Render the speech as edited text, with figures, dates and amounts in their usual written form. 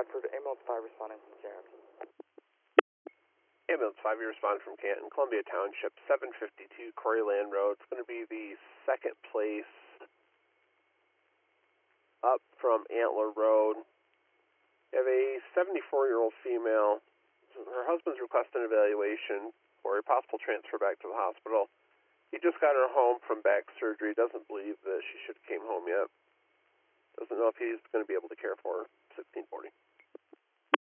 Bradford, ambulance 5 responding from Cherokee. Ambulance 5, you respond from Canton, Columbia Township, 752 Coreyland Road. It's going to be the second place up from Antler Road. You have a 74-year-old female. Her husband's requesting an evaluation for a possible transfer back to the hospital. He just got her home from back surgery. Doesn't believe that she should have came home yet. Doesn't know if he's going to be able to care for her. 1640.